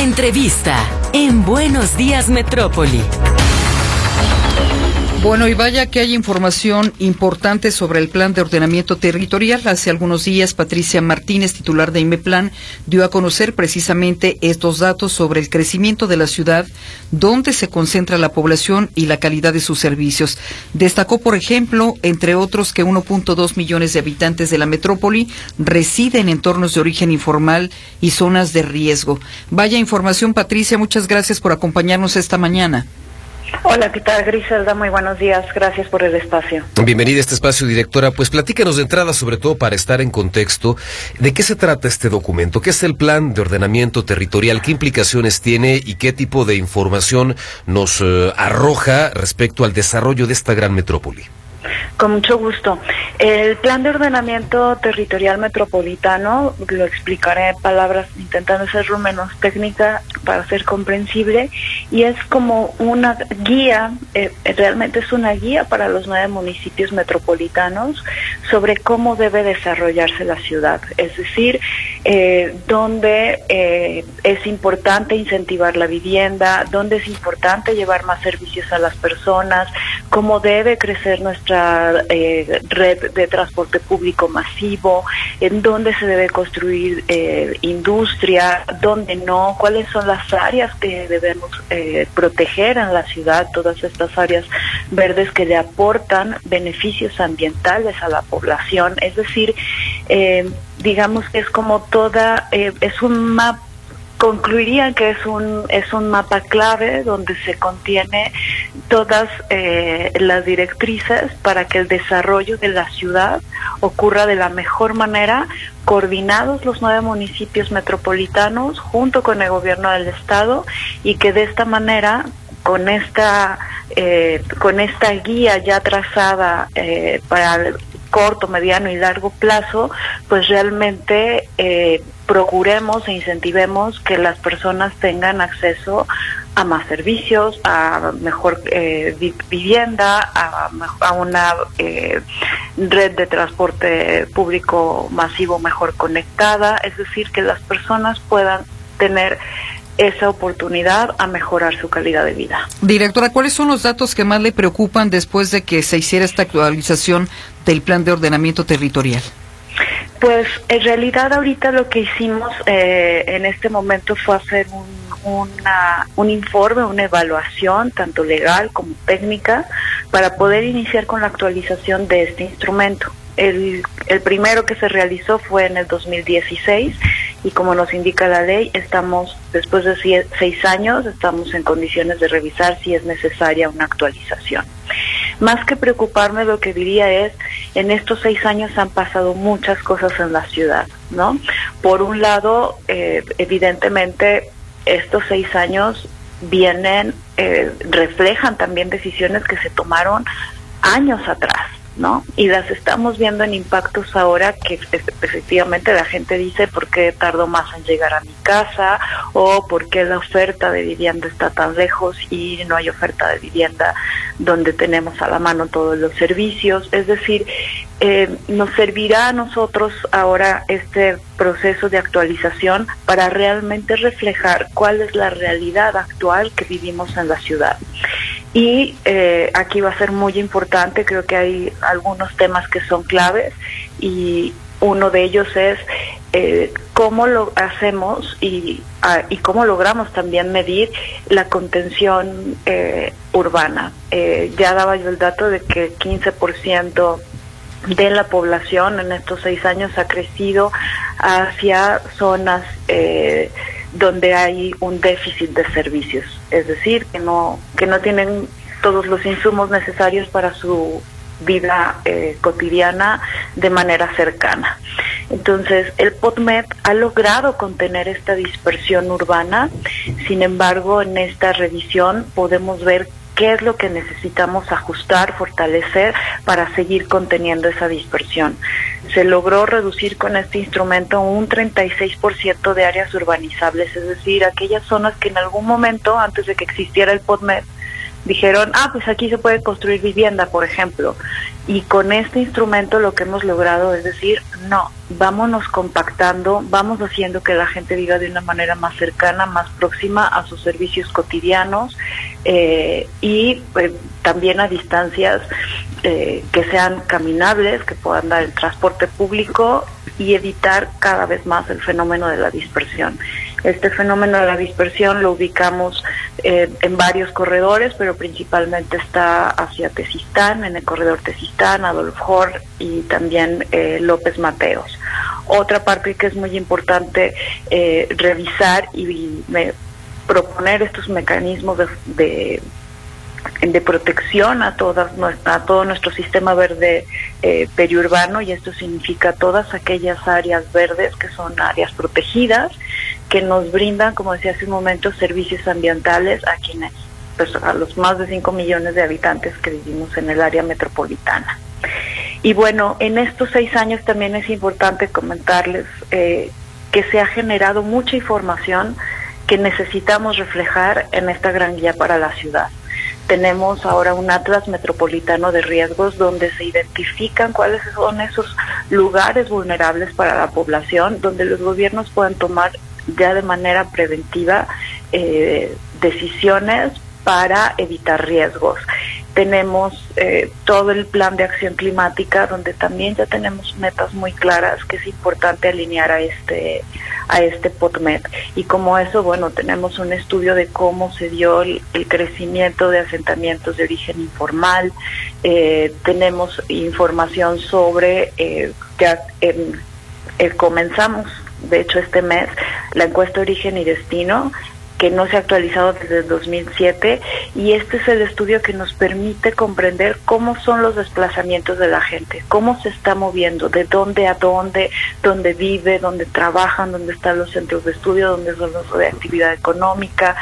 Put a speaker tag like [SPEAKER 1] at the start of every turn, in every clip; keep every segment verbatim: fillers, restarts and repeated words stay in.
[SPEAKER 1] Entrevista en Buenos Días Metrópoli.
[SPEAKER 2] Bueno, y vaya que hay información importante sobre el Plan de Ordenamiento Territorial. Hace algunos días, Patricia Martínez, titular de IMEPLAN, dio a conocer precisamente estos datos sobre el crecimiento de la ciudad, dónde se concentra la población y la calidad de sus servicios. Destacó, por ejemplo, entre otros, que uno punto dos millones de habitantes de la metrópoli residen en entornos de origen informal y zonas de riesgo. Vaya información, Patricia, muchas gracias por acompañarnos esta mañana.
[SPEAKER 3] Hola, ¿qué tal, Griselda? Muy buenos días, gracias por el espacio.
[SPEAKER 4] Bienvenida a este espacio, directora. Pues platícanos de entrada, sobre todo para estar en contexto, ¿de qué se trata este documento? ¿Qué es el Plan de Ordenamiento Territorial? ¿Qué implicaciones tiene y qué tipo de información nos eh, arroja respecto al desarrollo de esta gran metrópoli?
[SPEAKER 3] Con mucho gusto. El Plan de Ordenamiento Territorial Metropolitano, lo explicaré en palabras intentando ser lo menos técnica para ser comprensible, y es como una guía, eh, realmente es una guía para los nueve municipios metropolitanos sobre cómo debe desarrollarse la ciudad, es decir, eh, dónde eh, es importante incentivar la vivienda, dónde es importante llevar más servicios a las personas, cómo debe crecer nuestra Eh, red de transporte público masivo, en dónde se debe construir eh, industria, dónde no, cuáles son las áreas que debemos eh, proteger en la ciudad, todas estas áreas verdes que le aportan beneficios ambientales a la población, es decir, eh, digamos que es como toda, eh, es un mapa. Concluiría que es un es un mapa clave donde se contiene todas eh, las directrices para que el desarrollo de la ciudad ocurra de la mejor manera, coordinados los nueve municipios metropolitanos junto con el gobierno del estado, y que de esta manera, con esta eh, con esta guía ya trazada eh, para el corto, mediano y largo plazo, pues realmente eh, procuremos e incentivemos que las personas tengan acceso a más servicios, a mejor eh, vi vivienda, a, a una eh, red de transporte público masivo mejor conectada, es decir, que las personas puedan tener esa oportunidad a mejorar su calidad de vida.
[SPEAKER 2] Directora, ¿cuáles son los datos que más le preocupan después de que se hiciera esta actualización del Plan de Ordenamiento Territorial?
[SPEAKER 3] Pues en realidad ahorita lo que hicimos eh, en este momento fue hacer un, una, un informe, una evaluación, tanto legal como técnica, para poder iniciar con la actualización de este instrumento. El, el primero que se realizó fue en el dos mil dieciséis, y como nos indica la ley, estamos, después de seis años, estamos en condiciones de revisar si es necesaria una actualización. Más que preocuparme, lo que diría es, en estos seis años han pasado muchas cosas en la ciudad, ¿no? Por un lado, eh, evidentemente, estos seis años vienen, eh, reflejan también decisiones que se tomaron años atrás, ¿no? Y las estamos viendo en impactos ahora que efectivamente la gente dice ¿por qué tardo más en llegar a mi casa? O ¿por qué la oferta de vivienda está tan lejos y no hay oferta de vivienda donde tenemos a la mano todos los servicios? Es decir, eh, nos servirá a nosotros ahora este proceso de actualización para realmente reflejar cuál es la realidad actual que vivimos en la ciudad. Y eh, aquí va a ser muy importante, creo que hay algunos temas que son claves, y uno de ellos es eh, cómo lo hacemos y, ah, y cómo logramos también medir la contención eh, urbana. Eh, ya daba yo el dato de que quince por ciento de la población en estos seis años ha crecido hacia zonas eh, donde hay un déficit de servicios, es decir, que no que no tienen todos los insumos necesarios para su vida eh, cotidiana de manera cercana. Entonces, el POTMET ha logrado contener esta dispersión urbana. Sin embargo, en esta revisión podemos ver qué es lo que necesitamos ajustar, fortalecer para seguir conteniendo esa dispersión. Se logró reducir con este instrumento un treinta y seis por ciento de áreas urbanizables, es decir, aquellas zonas que en algún momento, antes de que existiera el POTMET, dijeron, ah, pues aquí se puede construir vivienda, por ejemplo. Y con este instrumento lo que hemos logrado es decir, no, vámonos compactando, vamos haciendo que la gente viva de una manera más cercana, más próxima a sus servicios cotidianos eh, y pues, también a distancias eh, que sean caminables, que puedan dar el transporte público y evitar cada vez más el fenómeno de la dispersión. Este fenómeno de la dispersión lo ubicamos eh, en varios corredores, pero principalmente está hacia Tezistán, en el corredor Tezistán, Adolf Horn y también eh, López Mateos. Otra parte que es muy importante eh, revisar y, y me, proponer estos mecanismos de, de de protección a todas a todo nuestro sistema verde eh, periurbano, y esto significa todas aquellas áreas verdes que son áreas protegidas que nos brindan, como decía hace un momento, servicios ambientales a quienes, pues, a los más de cinco millones de habitantes que vivimos en el área metropolitana. Y bueno, en estos seis años también es importante comentarles eh, que se ha generado mucha información que necesitamos reflejar en esta gran guía para la ciudad. Tenemos ahora un atlas metropolitano de riesgos donde se identifican cuáles son esos lugares vulnerables para la población, donde los gobiernos puedan tomar ya de manera preventiva eh, decisiones para evitar riesgos. Tenemos eh, todo el plan de acción climática, donde también ya tenemos metas muy claras que es importante alinear a este a este P O T M E T. Y como eso, bueno, tenemos un estudio de cómo se dio el, el crecimiento de asentamientos de origen informal, eh, tenemos información sobre, eh, ya eh, eh, comenzamos, de hecho este mes, la encuesta Origen y Destino, que no se ha actualizado desde el dos mil siete, y este es el estudio que nos permite comprender cómo son los desplazamientos de la gente, cómo se está moviendo, de dónde a dónde, dónde vive, dónde trabajan, dónde están los centros de estudio, dónde son los de actividad económica,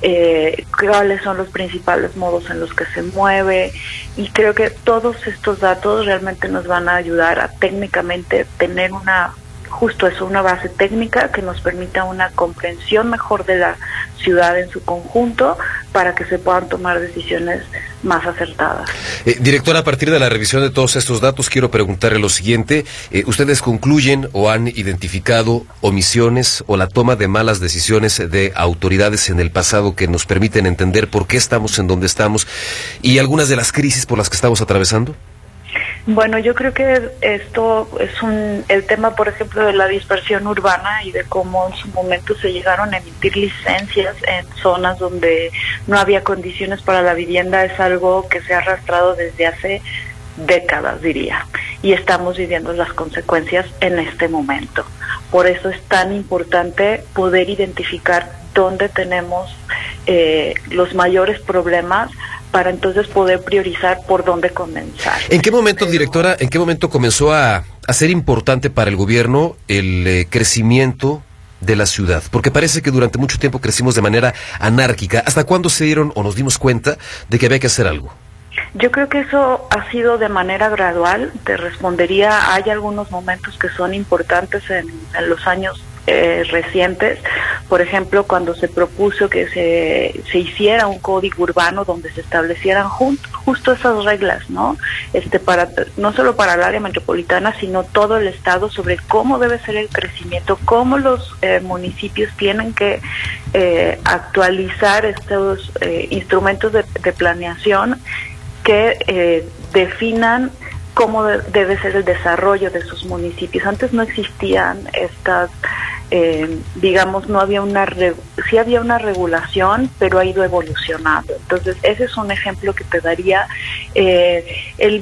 [SPEAKER 3] eh, cuáles son los principales modos en los que se mueve, y creo que todos estos datos realmente nos van a ayudar a técnicamente tener una justo eso, una base técnica que nos permita una comprensión mejor de la ciudad en su conjunto para que se puedan tomar decisiones más acertadas.
[SPEAKER 4] Eh, directora, a partir de la revisión de todos estos datos, quiero preguntarle lo siguiente. Eh, ¿Ustedes concluyen o han identificado omisiones o la toma de malas decisiones de autoridades en el pasado que nos permiten entender por qué estamos en donde estamos y algunas de las crisis por las que estamos atravesando?
[SPEAKER 3] Bueno, yo creo que esto es un el tema, por ejemplo, de la dispersión urbana y de cómo en su momento se llegaron a emitir licencias en zonas donde no había condiciones para la vivienda, es algo que se ha arrastrado desde hace décadas, diría, y estamos viviendo las consecuencias en este momento. Por eso es tan importante poder identificar dónde tenemos eh, los mayores problemas, para entonces poder priorizar por dónde comenzar.
[SPEAKER 4] ¿En qué momento, directora, en qué momento comenzó a, a ser importante para el gobierno el eh, crecimiento de la ciudad? Porque parece que durante mucho tiempo crecimos de manera anárquica. ¿Hasta cuándo se dieron o nos dimos cuenta de que había que hacer algo?
[SPEAKER 3] Yo creo que eso ha sido de manera gradual. Te respondería, hay algunos momentos que son importantes en, en los años Eh, recientes, por ejemplo, cuando se propuso que se, se hiciera un código urbano donde se establecieran jun, justo esas reglas, ¿no? Este para no solo para el área metropolitana, sino todo el estado, sobre cómo debe ser el crecimiento, cómo los eh, municipios tienen que eh, actualizar estos eh, instrumentos de, de planeación que eh, definan cómo de, debe ser el desarrollo de sus municipios. Antes no existían estas, eh, digamos, no había una, re, sí había una regulación, pero ha ido evolucionando. Entonces, ese es un ejemplo que te daría. Eh, el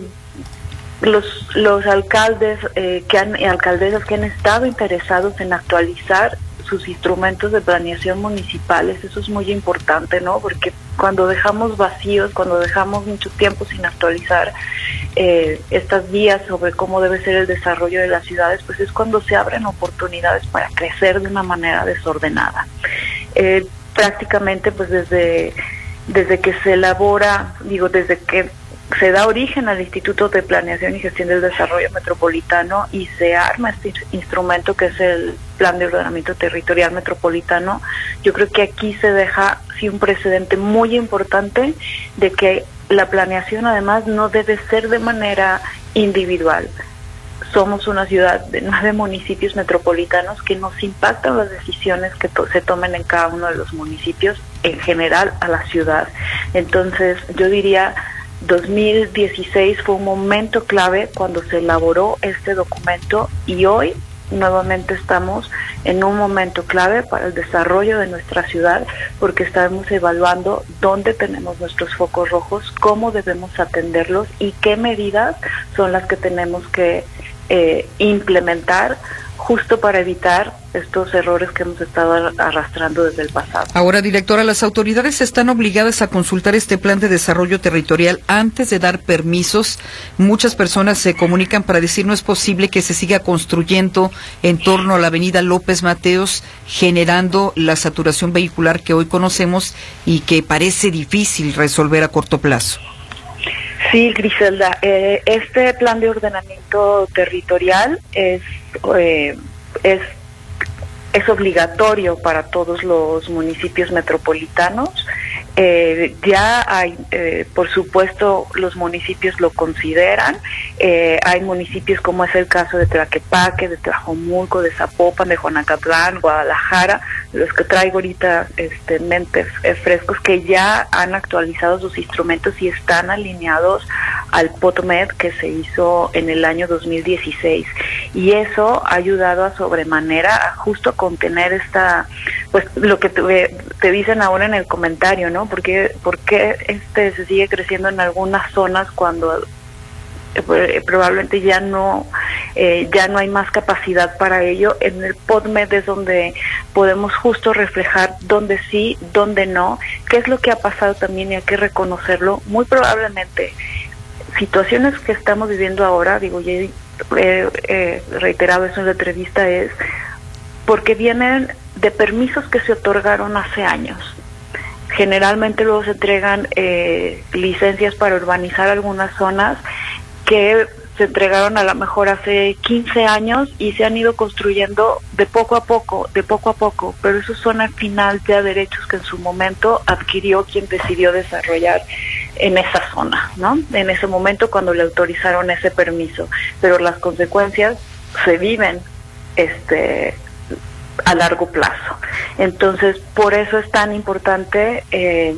[SPEAKER 3] los los alcaldes eh, que han, y alcaldesas que han estado interesados en actualizar sus instrumentos de planeación municipales, eso es muy importante, ¿no? Porque cuando dejamos vacíos, cuando dejamos mucho tiempo sin actualizar eh, estas guías sobre cómo debe ser el desarrollo de las ciudades, pues es cuando se abren oportunidades para crecer de una manera desordenada. Eh, prácticamente, pues desde desde que se elabora, digo, desde que se da origen al Instituto de Planeación y Gestión del Desarrollo Metropolitano y se arma este instrumento que es el Plan de Ordenamiento Territorial Metropolitano, Yo creo que aquí se deja sí un precedente muy importante de que la planeación además no debe ser de manera individual. Somos una ciudad de nueve municipios metropolitanos que nos impactan las decisiones que to- se tomen en cada uno de los municipios, en general a la ciudad. Entonces, yo diría, dos mil dieciséis fue un momento clave cuando se elaboró este documento y hoy nuevamente estamos en un momento clave para el desarrollo de nuestra ciudad porque estamos evaluando dónde tenemos nuestros focos rojos, cómo debemos atenderlos y qué medidas son las que tenemos que eh, implementar justo para evitar estos errores que hemos estado arrastrando desde el pasado.
[SPEAKER 2] Ahora, directora, las autoridades están obligadas a consultar este plan de desarrollo territorial antes de dar permisos. Muchas personas se comunican para decir no es posible que se siga construyendo en torno a la avenida López Mateos, generando la saturación vehicular que hoy conocemos y que parece difícil resolver a corto plazo.
[SPEAKER 3] Sí, Griselda, eh, este plan de ordenamiento territorial es, eh, es, es obligatorio para todos los municipios metropolitanos. Eh, ya hay, eh, por supuesto, los municipios lo consideran. Eh, hay municipios como es el caso de Tlaquepaque, de Tlajomulco, de Zapopan, de Juanacatlán, Guadalajara, los que traigo ahorita este, en mente eh, frescos, que ya han actualizado sus instrumentos y están alineados al P O T M E D que se hizo en el año dos mil dieciséis. Y eso ha ayudado a sobremanera a justo contener esta, pues lo que te, te dicen ahora en el comentario, ¿no? ¿Por qué, por qué este se sigue creciendo en algunas zonas cuando eh, probablemente ya no eh, ya no hay más capacidad para ello? En el P O T M E D es donde podemos justo reflejar dónde sí, dónde no, qué es lo que ha pasado también y hay que reconocerlo. Muy probablemente situaciones que estamos viviendo ahora, digo, ya he eh, reiterado eso en la entrevista, es porque vienen de permisos que se otorgaron hace años. Generalmente luego se entregan eh, licencias para urbanizar algunas zonas que se entregaron a lo mejor hace quince años y se han ido construyendo de poco a poco, de poco a poco, pero esos son al final ya derechos que en su momento adquirió quien decidió desarrollar en esa zona, ¿no? En ese momento cuando le autorizaron ese permiso, pero las consecuencias se viven este a largo plazo. Entonces, por eso es tan importante eh,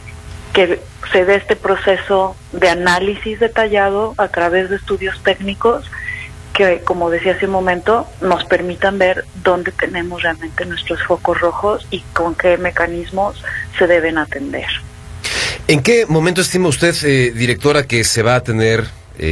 [SPEAKER 3] que se dé este proceso de análisis detallado a través de estudios técnicos que, como decía hace un momento, nos permitan ver dónde tenemos realmente nuestros focos rojos y con qué mecanismos se deben atender.
[SPEAKER 4] ¿En qué momento estima usted, eh, directora, que se va a tener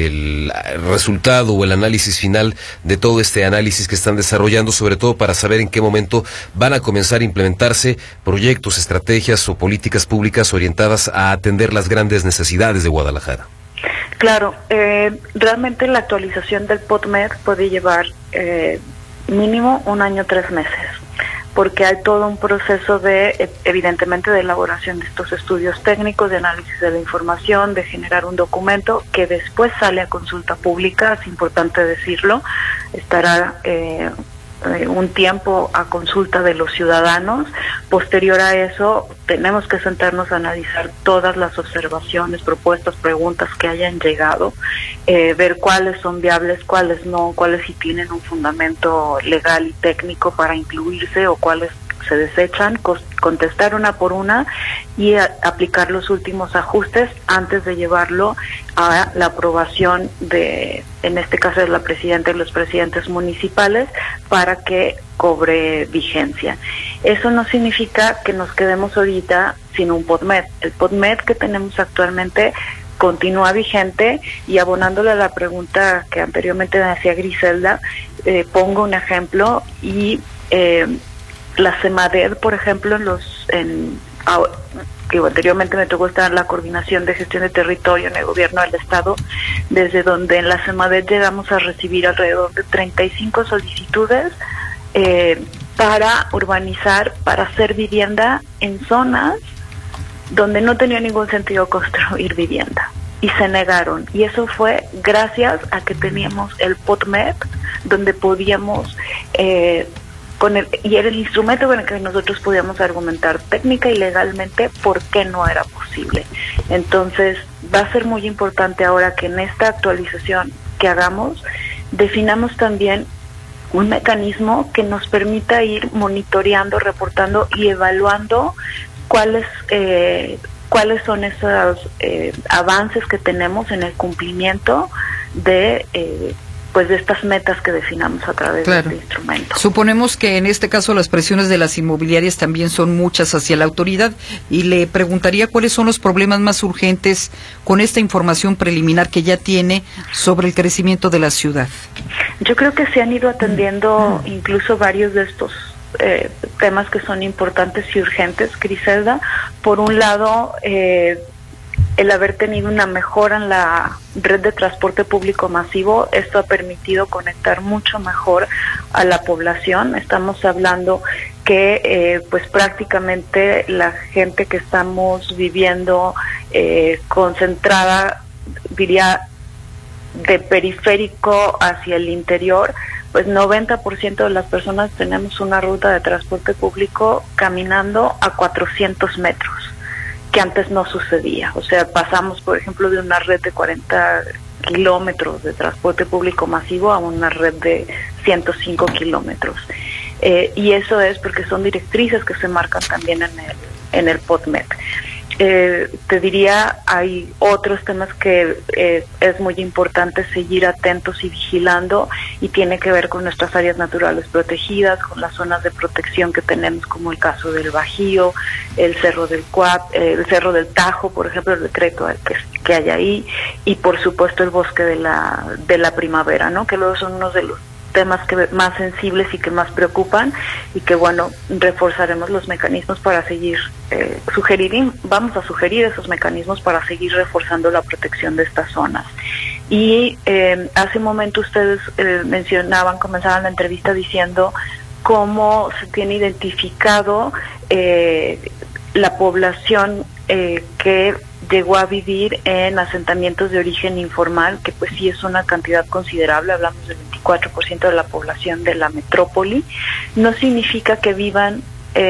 [SPEAKER 4] el resultado o el análisis final de todo este análisis que están desarrollando, sobre todo para saber en qué momento van a comenzar a implementarse proyectos, estrategias o políticas públicas orientadas a atender las grandes necesidades de Guadalajara?
[SPEAKER 3] Claro, eh, realmente la actualización del P O T M E D puede llevar eh, mínimo un año, tres meses, porque hay todo un proceso de, evidentemente, de elaboración de estos estudios técnicos, de análisis de la información, de generar un documento que después sale a consulta pública, es importante decirlo, estará eh, un tiempo a consulta de los ciudadanos. Posterior a eso, tenemos que sentarnos a analizar todas las observaciones, propuestas, preguntas que hayan llegado, eh, ver cuáles son viables, cuáles no, cuáles sí tienen un fundamento legal y técnico para incluirse o cuáles se desechan, contestar una por una y a, aplicar los últimos ajustes antes de llevarlo a la aprobación de, en este caso, de la presidenta y los presidentes municipales para que cobre vigencia. Eso no significa que nos quedemos ahorita sin un P O T M E D. El P O T M E D que tenemos actualmente continúa vigente y abonándole a la pregunta que anteriormente me hacía Griselda, eh, pongo un ejemplo y eh, la CEMADET, por ejemplo, en los en, que anteriormente me tocó estar en la Coordinación de Gestión de Territorio en el Gobierno del Estado, desde donde en la CEMADET llegamos a recibir alrededor de treinta y cinco solicitudes eh, para urbanizar, para hacer vivienda en zonas donde no tenía ningún sentido construir vivienda. Y se negaron. Y eso fue gracias a que teníamos el P O T M E D, donde podíamos... Eh, con el y era el instrumento con el que nosotros podíamos argumentar técnica y legalmente por qué no era posible. Entonces va a ser muy importante ahora que en esta actualización que hagamos definamos también un mecanismo que nos permita ir monitoreando, reportando y evaluando cuáles eh, cuáles son esos eh, avances que tenemos en el cumplimiento de eh, pues de estas metas que definamos a través claro. de este instrumento.
[SPEAKER 2] Suponemos que en este caso las presiones de las inmobiliarias también son muchas hacia la autoridad y le preguntaría cuáles son los problemas más urgentes con esta información preliminar que ya tiene sobre el crecimiento de la ciudad.
[SPEAKER 3] Yo creo que se han ido atendiendo incluso varios de estos eh, temas que son importantes y urgentes, Griselda. Por un lado, eh, el haber tenido una mejora en la red de transporte público masivo, esto ha permitido conectar mucho mejor a la población. Estamos hablando que eh, pues prácticamente la gente que estamos viviendo eh, concentrada, diría, de periférico hacia el interior, pues noventa por ciento de las personas tenemos una ruta de transporte público caminando a cuatrocientos metros, que antes no sucedía. O sea, pasamos, por ejemplo, de una red de cuarenta kilómetros de transporte público masivo a una red de ciento cinco kilómetros. Eh, y eso es porque son directrices que se marcan también en el, en el PodMed. Eh, te diría, hay otros temas que eh, es muy importante seguir atentos y vigilando, y tiene que ver con nuestras áreas naturales protegidas, con las zonas de protección que tenemos, como el caso del Bajío, el Cerro del Cuat, eh, el Cerro del Tajo, por ejemplo, el decreto que, que hay ahí, y por supuesto el bosque de la de la primavera, ¿no? Que luego son unos de los temas que más sensibles y que más preocupan, y que bueno, reforzaremos los mecanismos para seguir eh, sugerir, vamos a sugerir esos mecanismos para seguir reforzando la protección de estas zonas. Y eh, hace un momento ustedes eh, mencionaban, comenzaban la entrevista diciendo cómo se tiene identificado eh, la población eh, que llegó a vivir en asentamientos de origen informal, que pues sí es una cantidad considerable, hablamos del veinticuatro por ciento de la población de la metrópoli. No significa que vivan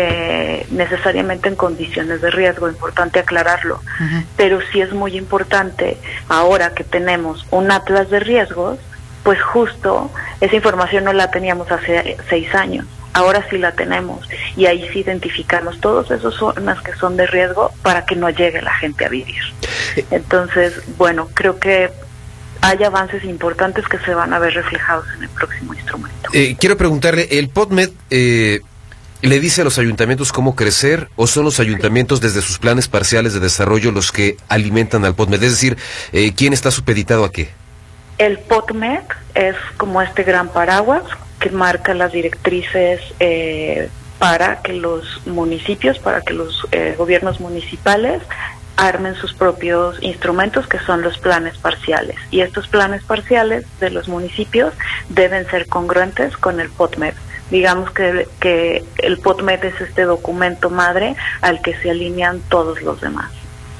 [SPEAKER 3] eh, necesariamente en condiciones de riesgo, importante aclararlo, uh-huh. Pero sí es muy importante, ahora que tenemos un atlas de riesgos, pues justo esa información no la teníamos hace seis años. Ahora sí la tenemos, y ahí sí identificamos todas esas zonas que son de riesgo para que no llegue la gente a vivir. Entonces, bueno, creo que hay avances importantes que se van a ver reflejados en el próximo instrumento.
[SPEAKER 4] Eh, quiero preguntarle, ¿el PodMed eh, le dice a los ayuntamientos cómo crecer, o son los ayuntamientos desde sus planes parciales de desarrollo los que alimentan al PodMed? Es decir, eh, ¿quién está supeditado a qué?
[SPEAKER 3] El PodMed es como este gran paraguas que marca las directrices eh, para que los municipios, para que los eh, gobiernos municipales armen sus propios instrumentos, que son los planes parciales. Y estos planes parciales de los municipios deben ser congruentes con el PodMed. Digamos que, que el PodMed es este documento madre al que se alinean todos los demás.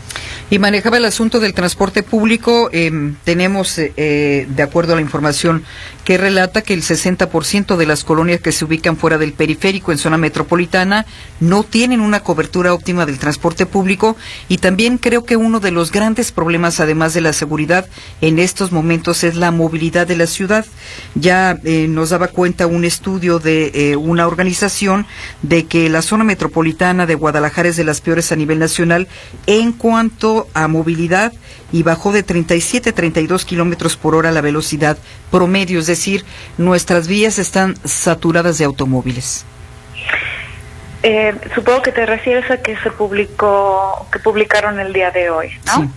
[SPEAKER 2] Y manejaba el asunto del transporte público. Eh, tenemos, eh, de acuerdo a la información que relata, que el sesenta por ciento de las colonias que se ubican fuera del periférico en zona metropolitana no tienen una cobertura óptima del transporte público, y también creo que uno de los grandes problemas, además de la seguridad en estos momentos, es la movilidad de la ciudad. Ya eh, nos daba cuenta un estudio de eh, una organización de que la zona metropolitana de Guadalajara es de las peores a nivel nacional en cuanto a movilidad, y bajó de treinta y siete a treinta y dos kilómetros por hora la velocidad promedio, es decir, nuestras vías están saturadas de automóviles.
[SPEAKER 3] Eh, supongo que te refieres a que se publicó, que publicaron el día de hoy, ¿no?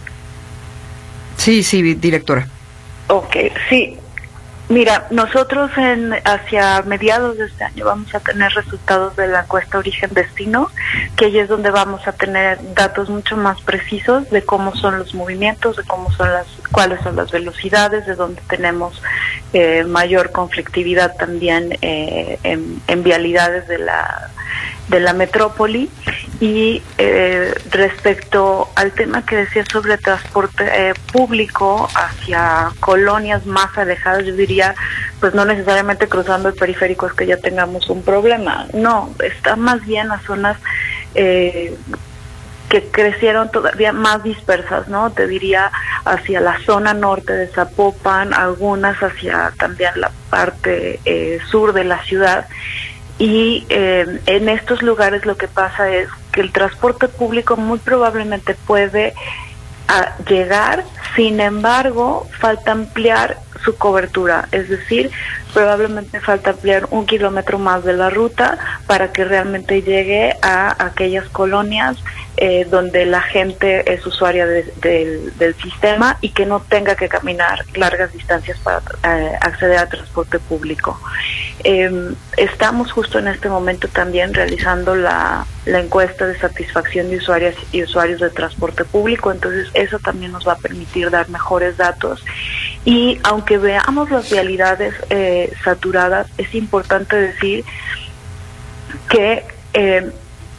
[SPEAKER 2] Sí, sí, sí, directora.
[SPEAKER 3] Ok, sí. Mira, nosotros en hacia mediados de este año vamos a tener resultados de la encuesta Origen-Destino, que ahí es donde vamos a tener datos mucho más precisos de cómo son los movimientos, de cómo son las, cuáles son las velocidades, de dónde tenemos eh, mayor conflictividad también eh, en, en vialidades de la de la metrópoli. Y eh, respecto al tema que decía sobre transporte eh, público hacia colonias más alejadas, yo diría pues no necesariamente cruzando el periférico es que ya tengamos un problema. No, está más bien a zonas eh, que crecieron todavía más dispersas, ¿no? Te diría hacia la zona norte de Zapopan, algunas hacia también la parte eh, sur de la ciudad. Y eh, en estos lugares lo que pasa es que el transporte público muy probablemente puede a llegar, sin embargo, falta ampliar su cobertura, es decir, probablemente falta ampliar un kilómetro más de la ruta para que realmente llegue a aquellas colonias eh, donde la gente es usuaria de, de, del sistema y que no tenga que caminar largas distancias para eh, acceder al transporte público. Eh, estamos justo en este momento también realizando la, la encuesta de satisfacción de usuarias y usuarios de transporte público, entonces eso también nos va a permitir dar mejores datos. Y aunque veamos las vialidades eh, saturadas, es importante decir que eh,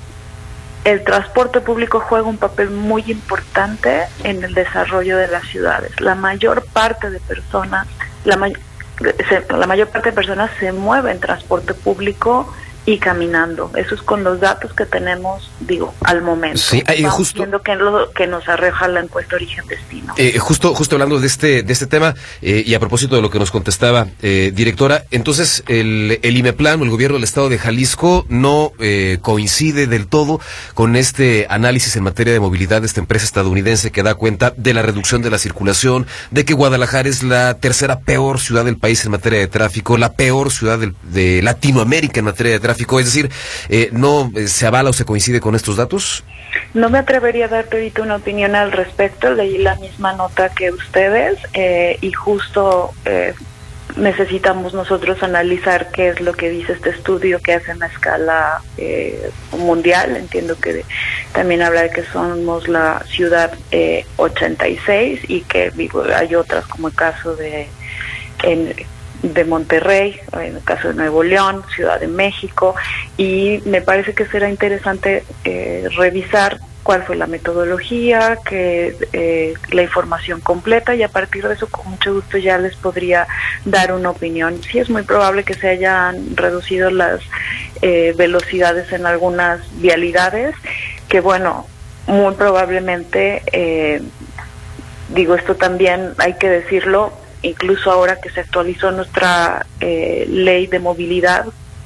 [SPEAKER 3] el transporte público juega un papel muy importante en el desarrollo de las ciudades. La mayor parte de personas, la, may se, la mayor parte de personas se mueve en transporte público y caminando. Eso es con los datos que tenemos, digo, al momento.
[SPEAKER 4] Sí, eh,
[SPEAKER 3] Vamos
[SPEAKER 4] justo
[SPEAKER 3] viendo que lo que nos arroja la encuesta origen-destino.
[SPEAKER 4] Eh, justo, justo hablando de este, de este tema eh, y a propósito de lo que nos contestaba, eh, directora, entonces el, el IMEPLAN o el gobierno del estado de Jalisco no eh, coincide del todo con este análisis en materia de movilidad de esta empresa estadounidense que da cuenta de la reducción de la circulación, de que Guadalajara es la tercera peor ciudad del país en materia de tráfico, la peor ciudad del, de Latinoamérica en materia de tráfico. Es decir, eh, ¿no eh, se avala o se coincide con estos datos?
[SPEAKER 3] No me atrevería a darte ahorita una opinión al respecto. Leí la misma nota que ustedes eh, y justo eh, necesitamos nosotros analizar qué es lo que dice este estudio que hace en la escala eh, mundial. Entiendo que también habla de que somos la ciudad eh, ochenta y seis y que digo, hay otras como el caso de... En, de Monterrey, en el caso de Nuevo León, Ciudad de México, y me parece que será interesante eh, revisar cuál fue la metodología, que eh, la información completa, y a partir de eso con mucho gusto ya les podría dar una opinión. Sí es muy probable que se hayan reducido las eh, velocidades en algunas vialidades, que bueno, muy probablemente, eh, digo esto también hay que decirlo, incluso ahora que se actualizó nuestra eh, ley de movilidad,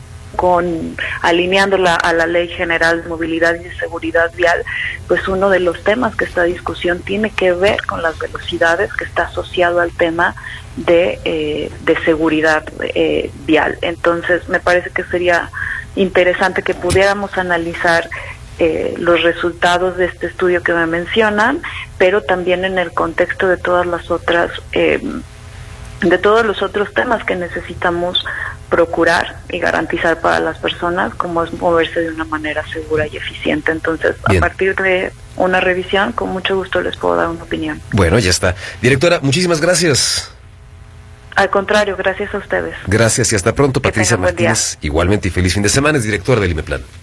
[SPEAKER 3] con alineándola a la Ley General de Movilidad y de Seguridad Vial, pues uno de los temas que esta discusión tiene que ver con las velocidades, que está asociado al tema de, eh, de seguridad eh, vial. Entonces, me parece que sería interesante que pudiéramos analizar Eh, los resultados de este estudio que me mencionan, pero también en el contexto de todas las otras, eh, de todos los otros temas que necesitamos procurar y garantizar para las personas, como es moverse de una manera segura y eficiente. Entonces, Bien. a partir de una revisión, con mucho gusto les puedo dar una opinión.
[SPEAKER 4] Bueno, ya está. Directora, muchísimas gracias.
[SPEAKER 3] Al contrario, gracias a ustedes.
[SPEAKER 4] Gracias y hasta pronto, Patricia Martínez. Igualmente y feliz fin de semana, es directora del IMEPLAN.